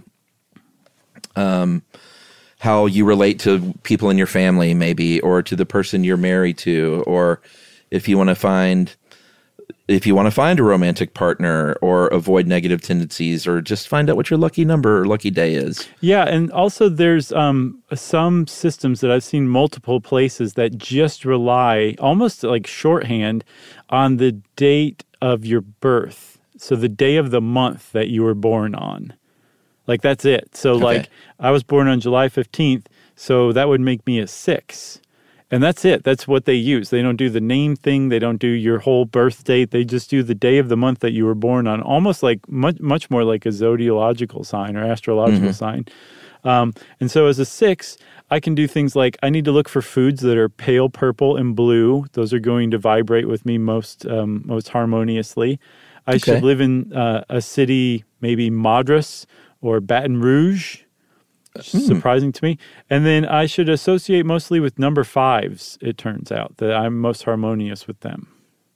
Um, how you relate to people in your family, maybe, or to the person you're married to, or if you want to find, if you want to find a romantic partner, or avoid negative tendencies, or just find out what your lucky number or lucky day is. Yeah, and also there's um, some systems that I've seen multiple places that just rely, almost like shorthand, on the date of your birth. So the day of the month that you were born on. Like, that's it. So, Okay. like, I was born on July fifteenth, so that would make me a six. And that's it. That's what they use. They don't do the name thing. They don't do your whole birth date. They just do the day of the month that you were born on, almost like much, much more like a zodiological sign or astrological mm-hmm. sign. Um, and so as a six, I can do things like I need to look for foods that are pale purple and blue. Those are going to vibrate with me most um, most harmoniously. I okay. should live in uh, a city, maybe Madras or Baton Rouge. Mm. Surprising to me. And then I should associate mostly with number fives, it turns out, that I'm most harmonious with them.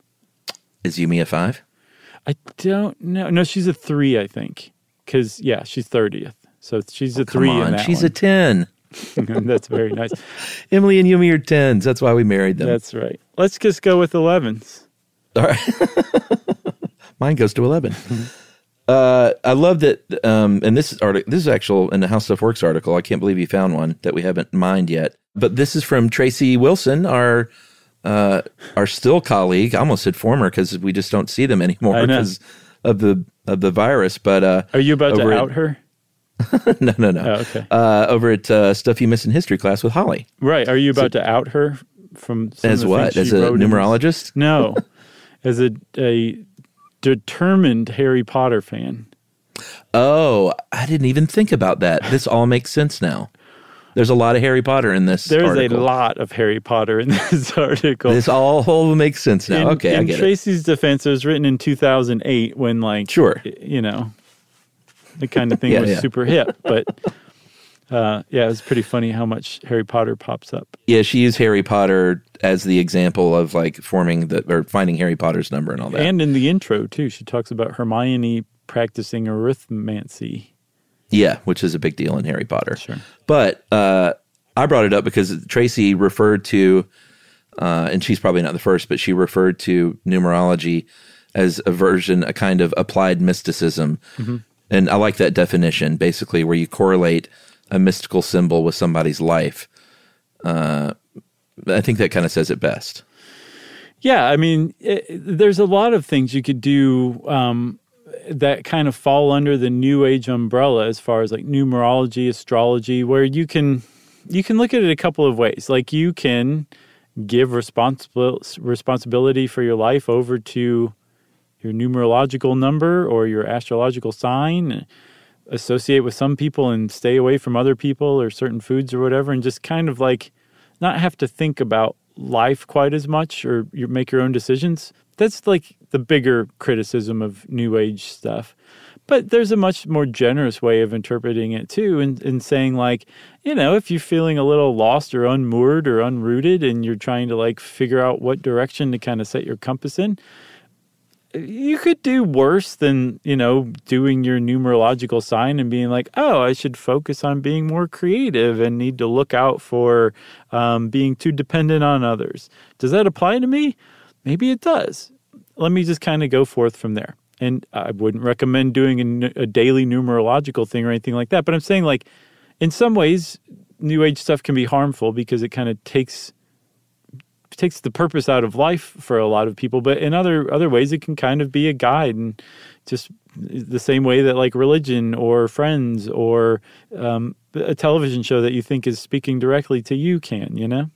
Is Yumi a five? I don't know. No, she's a three, I think. Because, yeah, she's thirtieth. So she's a oh, three come on. in that She's one. a ten. That's very nice. Emily and Yumi are tens. That's why we married them. That's right. Let's just go with elevens. All right. Mine goes to eleven. Uh, I love that, um, and this article, this is actual in the How Stuff Works article. I can't believe you found one that we haven't mined yet. But this is from Tracy Wilson, our uh, our still colleague. I almost said former because we just don't see them anymore because of the of the virus. But uh, are you about to at, out her? no, no, no. Oh, okay. Uh, over at uh, Stuff You Miss in History class with Holly. Right. Are you about so, to out her from some as of the what? As a numerologist? In, no, as a a. determined Harry Potter fan. Oh, I didn't even think about that. This all makes sense now. There's a lot of Harry Potter in this There's article. a lot of Harry Potter in this article. This all whole makes sense now. In, okay, in I get Tracy's it. defense, it was written in two thousand eight when, like, sure. you know, the kind of thing yeah, was yeah. super hip. But, uh, yeah, it was pretty funny how much Harry Potter pops up. Yeah, she used Harry Potter as the example of, like, forming the, or finding Harry Potter's number and all that. And in the intro, too, she talks about Hermione practicing arithmancy. Yeah, which is a big deal in Harry Potter. Sure. But uh, I brought it up because Tracy referred to, uh, and she's probably not the first, but she referred to numerology as a version, a kind of applied mysticism. Mm-hmm. And I like that definition, basically, where you correlate a mystical symbol with somebody's life. Uh, I think that kind of says it best. Yeah, I mean, it, there's a lot of things you could do um, that kind of fall under the New Age umbrella as far as like numerology, astrology, where you can you can look at it a couple of ways. Like you can give responsible responsibility for your life over to your numerological number or your astrological sign, associate with some people and stay away from other people or certain foods or whatever, and just kind of like not have to think about life quite as much or you make your own decisions. That's like the bigger criticism of New Age stuff. But there's a much more generous way of interpreting it too, and in, in saying like, you know, if you're feeling a little lost or unmoored or unrooted and you're trying to like figure out what direction to kind of set your compass in, you could do worse than, you know, doing your numerological sign and being like, oh, I should focus on being more creative and need to look out for um, being too dependent on others. Does that apply to me? Maybe it does. Let me just kind of go forth from there. And I wouldn't recommend doing a, a daily numerological thing or anything like that. But I'm saying, like, in some ways, New Age stuff can be harmful because it kind of takes takes the purpose out of life for a lot of people. But in other other ways, it can kind of be a guide, and just the same way that like religion or friends or um, a television show that you think is speaking directly to you can, you know?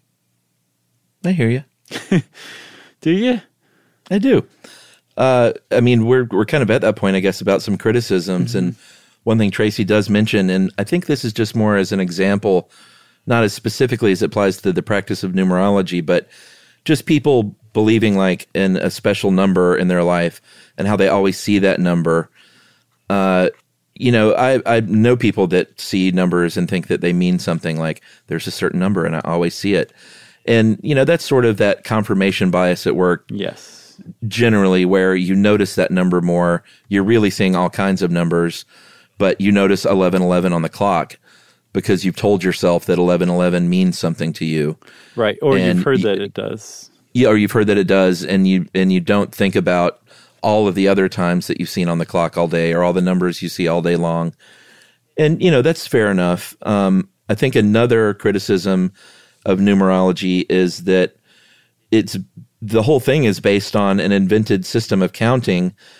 I hear you. Do you? I do. Uh, I mean, we're we're kind of at that point, I guess, about some criticisms. Mm-hmm. And one thing Tracy does mention, and I think this is just more as an example, not as specifically as it applies to the practice of numerology, but just people believing like in a special number in their life and how they always see that number. Uh, you know, I, I know people that see numbers and think that they mean something, like there's a certain number and I always see it. And, you know, that's sort of that confirmation bias at work. Yes. Generally, where you notice that number more. You're really seeing all kinds of numbers, but you notice eleven eleven on the clock because you've told yourself that eleven eleven means something to you. Right. Or and you've heard you, that it does. Yeah, or you've heard that it does, and you and you don't think about all of the other times that you've seen on the clock all day or all the numbers you see all day long. And, you know, that's fair enough. Um, I think another criticism of numerology is that it's the whole thing is based on an invented system of counting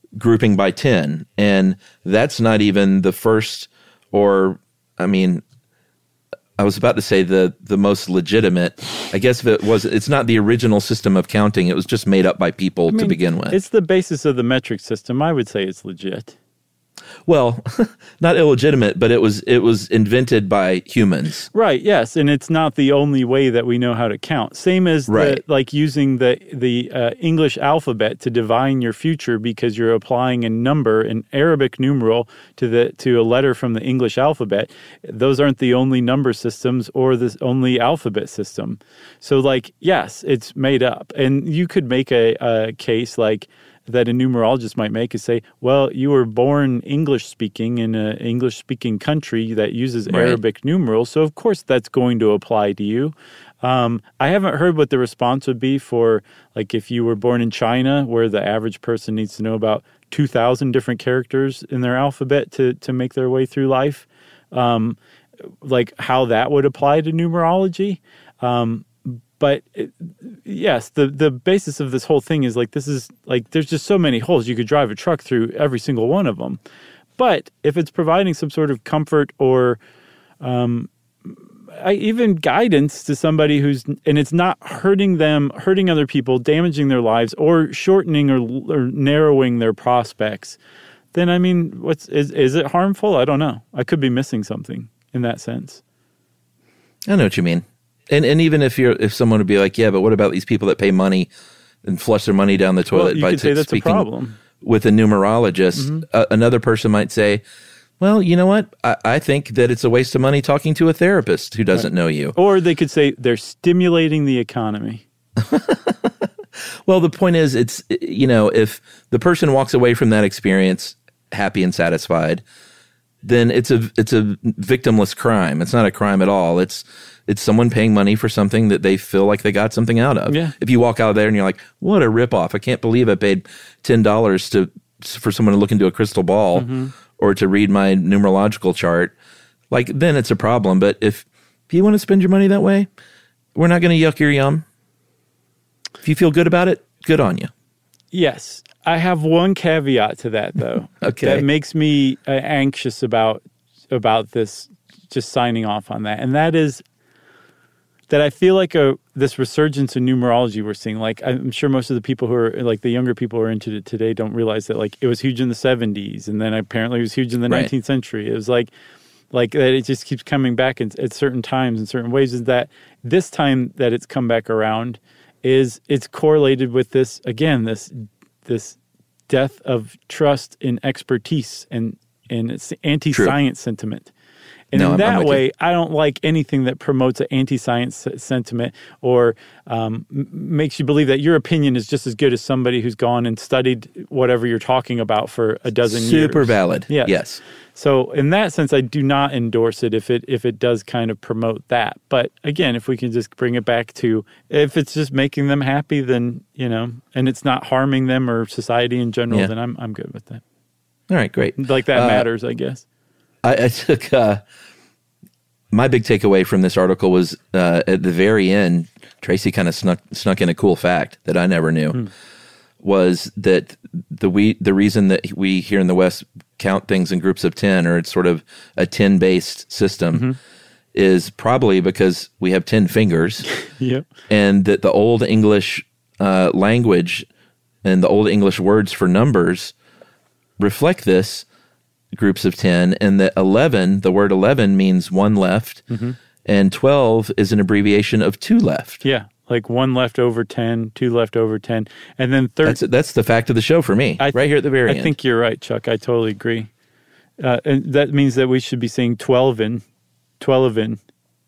grouping by ten. And that's not even the first, or, I mean, I was about to say the, the most legitimate. I guess if it was, it's not the original system of counting. It was just made up by people I mean, to begin with. It's the basis of the metric system. I would say it's legit. Well, not illegitimate, but it was it was invented by humans. Right, yes, and it's not the only way that we know how to count. Same as right. the, like using the the uh, English alphabet to divine your future because you're applying a number, an Arabic numeral to the to a letter from the English alphabet. Those aren't the only number systems or the only alphabet system. So like, yes, it's made up. And you could make a, a case like that a numerologist might make is say, well, you were born English-speaking in an English-speaking country that uses right. Arabic numerals, so of course that's going to apply to you. Um, I haven't heard what the response would be for, like, if you were born in China, where the average person needs to know about two thousand different characters in their alphabet to, to make their way through life, um, like how that would apply to numerology. Um But it, yes, the, the basis of this whole thing is like, this is like, there's just so many holes. You could drive a truck through every single one of them. But if it's providing some sort of comfort or um, I, even guidance to somebody who's, and it's not hurting them, hurting other people, damaging their lives, or shortening or, or narrowing their prospects, then I mean, what's is is it harmful? I don't know. I could be missing something in that sense. I know what you mean. And and even if you're if someone would be like, yeah, but what about these people that pay money and flush their money down the toilet? Well, you by could say that's a speaking problem. With a numerologist, Mm-hmm. uh, another person might say, well, you know what? I, I think that it's a waste of money talking to a therapist who doesn't Right. know you. Or they could say they're stimulating the economy. Well, the point is, it's, you know, if the person walks away from that experience happy and satisfied, then it's a it's a victimless crime. It's not a crime at all. It's it's someone paying money for something that they feel like they got something out of. Yeah. If you walk out there and you're like, what a ripoff. I can't believe I paid ten dollars to for someone to look into a crystal ball mm-hmm. or to read my numerological chart, like, then it's a problem. But if, if you want to spend your money that way, we're not going to yuck your yum. If you feel good about it, good on you. Yes. I have one caveat to that, though. Okay. That makes me uh, anxious about about this, just signing off on that. And that is that I feel like a this resurgence in numerology we're seeing. Like, I'm sure most of the people who are, like, the younger people who are into it today don't realize that, like, it was huge in the seventies, and then apparently it was huge in the right. nineteenth century. It was like, like that it just keeps coming back in, at certain times in certain ways. Is that this time that it's come back around is it's correlated with this, again, this this death of trust in expertise and, and it's anti-science True. Sentiment. And no, in I'm, that I'm way, you. I don't like anything that promotes an anti-science sentiment or um, m- makes you believe that your opinion is just as good as somebody who's gone and studied whatever you're talking about for a dozen Super years. Super valid. Yes. yes. So in that sense, I do not endorse it if it if it does kind of promote that. But again, if we can just bring it back to, if it's just making them happy, then, you know, and it's not harming them or society in general, yeah. then I'm I'm good with that. All right, great. Like that uh, matters, I guess. I, I took uh, my big takeaway from this article was uh, at the very end, Tracy kind of snuck snuck in a cool fact that I never knew. Hmm. Was that the we the reason that we here in the West count things in groups of ten, or it's sort of a ten based system, mm-hmm. is probably because we have ten fingers. Yep. And that the old English uh, language and the old English words for numbers reflect this, groups of ten, and that eleven, the word eleven means one left, mm-hmm. and twelve is an abbreviation of two left. Yeah. Like one left over ten, two left over ten, and then third. That's, that's the fact of the show for me, th- right here at the very I end. I think you're right, Chuck. I totally agree. Uh, and that means that we should be saying twelve in. twelve in.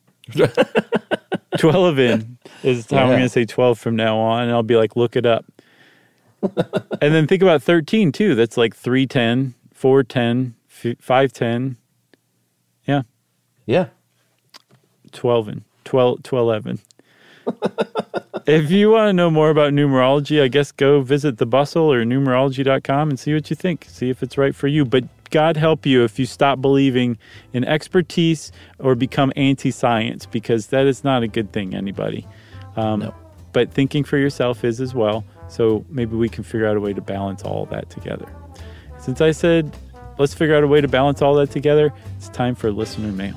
twelve in is how yeah. I'm going to say twelve from now on, and I'll be like, look it up. And then think about thirteen, too. That's like three ten, four ten, five ten. Yeah. Yeah. twelve in. twelve, twelve eleven. If you want to know more about numerology, I guess go visit The Bustle or numerology dot com and see what you think. See if it's right for you. But God help you if you stop believing in expertise or become anti-science, because that is not a good thing, anybody. Um, no. But thinking for yourself is as well. So maybe we can figure out a way to balance all of that together. since I said let's figure out a way to balance all that together, it's time for listener mail.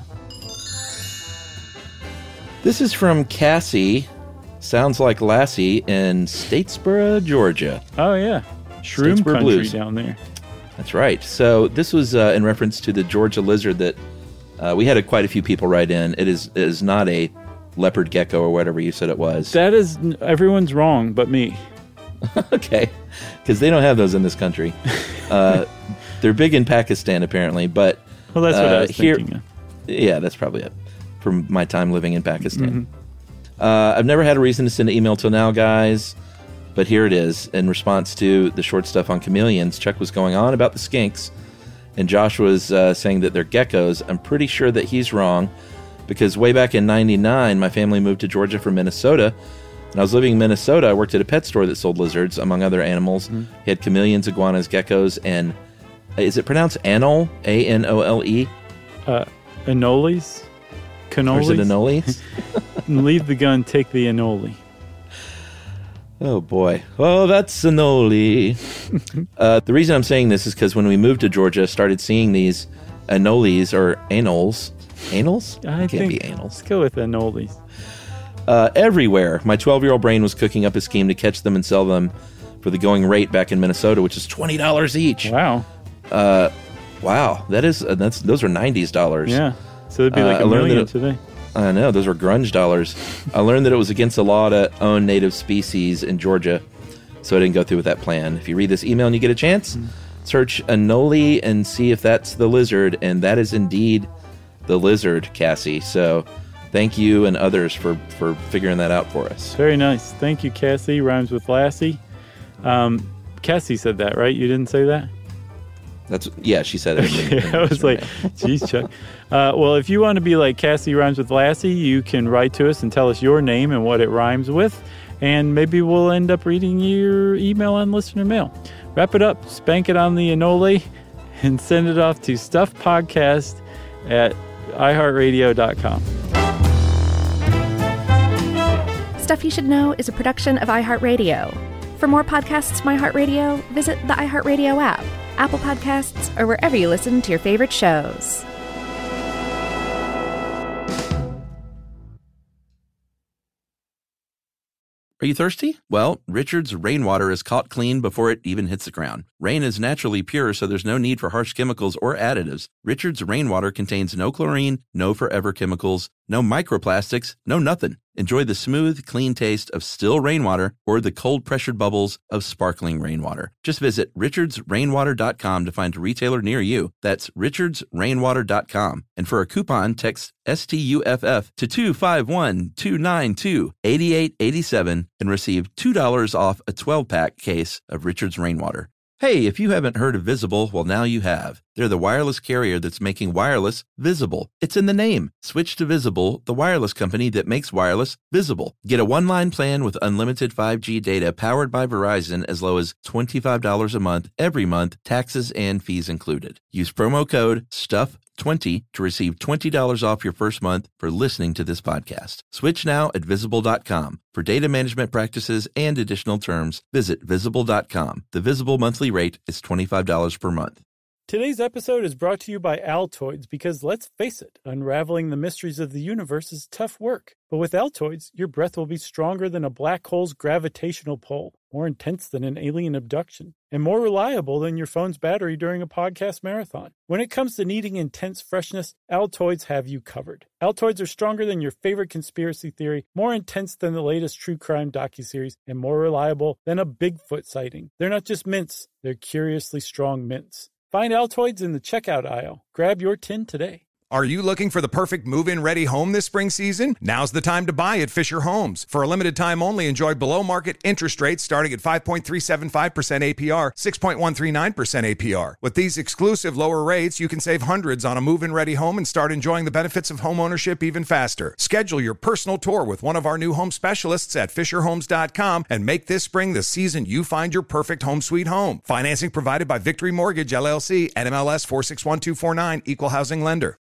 This is from Cassie, sounds like Lassie, in Statesboro, Georgia. Oh, yeah. Shroom Statesboro country Blues. down there. That's right. So this was uh, in reference to the Georgia lizard that uh, we had a, quite a few people write in. It is it is not a leopard gecko or whatever you said it was. That is, everyone's wrong but me. Okay, because they don't have those in this country. Uh, they're big in Pakistan, apparently, but Well, that's what uh, I was here, thinking of. Yeah, that's probably it. From my time living in Pakistan. Mm-hmm. Uh, I've never had a reason to send an email till now, guys, but here it is. In response to the short stuff on chameleons, Chuck was going on about the skinks, and Josh was uh, saying that they're geckos. I'm pretty sure that he's wrong, because way back in ninety-nine, my family moved to Georgia from Minnesota, and I was living in Minnesota. I worked at a pet store that sold lizards, among other animals. Mm-hmm. He had chameleons, iguanas, geckos, and is it pronounced anole? A N O L E? Uh, Anoles? Or is it Cannolis? anoles? Leave the gun, take the anole. Oh, boy. Oh, that's Anole. uh, the reason I'm saying this is because when we moved to Georgia, I started seeing these anoles or anoles. Anoles? I Can't think, be anoles. Let's go with anoles. Uh, everywhere. My twelve-year-old brain was cooking up a scheme to catch them and sell them for the going rate back in Minnesota, which is twenty dollars each. Wow. Uh, wow. That is, uh, that's those are nineties dollars. Yeah. So it'd be like Uh, a I learned million that it- today. I know, those were grunge dollars. I learned that it was against the law to own native species in Georgia, so I didn't go through with that plan. If you read this email and you get a chance, mm. search Anole and see if that's the lizard, and that is indeed the lizard, Cassie. So thank you and others for, for figuring that out for us. Very nice. Thank you, Cassie. Rhymes with Lassie. Um, Cassie said that, right? You didn't say that? That's yeah, she said it. I was like, geez, Chuck. Uh, well, if you want to be like Cassie rhymes with Lassie, you can write to us and tell us your name and what it rhymes with, and maybe we'll end up reading your email on listener mail. Wrap it up, spank it on the anole, and send it off to stuffpodcast at i heart radio dot com. Stuff You Should Know is a production of iHeartRadio. For more podcasts from iHeartRadio, visit the iHeartRadio app, Apple Podcasts, or wherever you listen to your favorite shows. Are you thirsty? Well, Richard's Rainwater is caught clean before it even hits the ground. Rain is naturally pure, so there's no need for harsh chemicals or additives. Richard's Rainwater contains no chlorine, no forever chemicals, no microplastics, no nothing. Enjoy the smooth, clean taste of still rainwater or the cold-pressured bubbles of sparkling rainwater. Just visit richards rainwater dot com to find a retailer near you. That's richards rainwater dot com. And for a coupon, text S T U F F to two five one, two nine two, eight eight eight seven and receive two dollars off a twelve-pack case of Richard's Rainwater. Hey, if you haven't heard of Visible, well, now you have. They're the wireless carrier that's making wireless visible. It's in the name. Switch to Visible, the wireless company that makes wireless visible. Get a one-line plan with unlimited five G data powered by Verizon as low as twenty-five dollars a month every month, taxes and fees included. Use promo code stuff twenty to receive twenty dollars off your first month for listening to this podcast. Switch now at visible dot com. For data management practices and additional terms, visit visible dot com. The Visible monthly rate is twenty-five dollars per month. Today's episode is brought to you by Altoids because, let's face it, unraveling the mysteries of the universe is tough work. But with Altoids, your breath will be stronger than a black hole's gravitational pull, more intense than an alien abduction, and more reliable than your phone's battery during a podcast marathon. When it comes to needing intense freshness, Altoids have you covered. Altoids are stronger than your favorite conspiracy theory, more intense than the latest true crime docuseries, and more reliable than a Bigfoot sighting. They're not just mints, they're curiously strong mints. Find Altoids in the checkout aisle. Grab your tin today. Are you looking for the perfect move-in ready home this spring season? Now's the time to buy at Fisher Homes. For a limited time only, enjoy below-market interest rates starting at five point three seven five percent A P R, six point one three nine percent A P R. With these exclusive lower rates, you can save hundreds on a move-in ready home and start enjoying the benefits of home ownership even faster. Schedule your personal tour with one of our new home specialists at fisher homes dot com and make this spring the season you find your perfect home sweet home. Financing provided by Victory Mortgage, L L C, N M L S four six one two four nine, Equal Housing Lender.